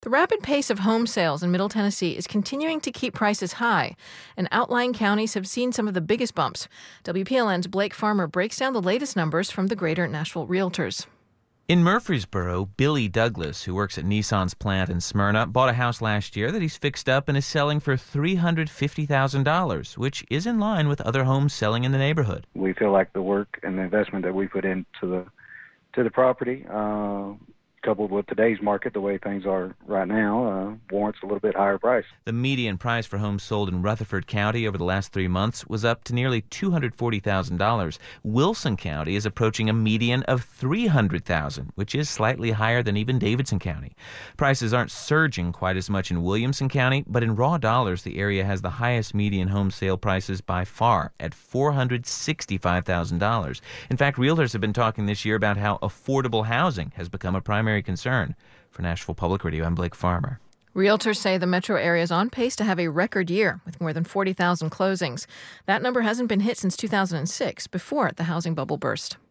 The rapid pace of home sales in Middle Tennessee is continuing to keep prices high, and outlying counties have seen some of the biggest bumps. WPLN's Blake Farmer breaks down the latest numbers from the Greater Nashville Realtors. In Murfreesboro, Billy Douglas, who works at Nissan's plant in Smyrna, bought a house last year that he's fixed up and is selling for $350,000, which is in line with other homes selling in the neighborhood. We feel like the work and the investment that we put into the property, coupled with today's market, the way things are right now, warrants a little bit higher price. The median price for homes sold in Rutherford County over the last 3 months was up to nearly $240,000. Wilson County is approaching a median of $300,000, which is slightly higher than even Davidson County. Prices aren't surging quite as much in Williamson County, but in raw dollars, the area has the highest median home sale prices by far at $465,000. In fact, realtors have been talking this year about how affordable housing has become a primary concern. For Nashville Public Radio, I'm Blake Farmer. Realtors say the metro area is on pace to have a record year with more than 40,000 closings. That number hasn't been hit since 2006, before the housing bubble burst.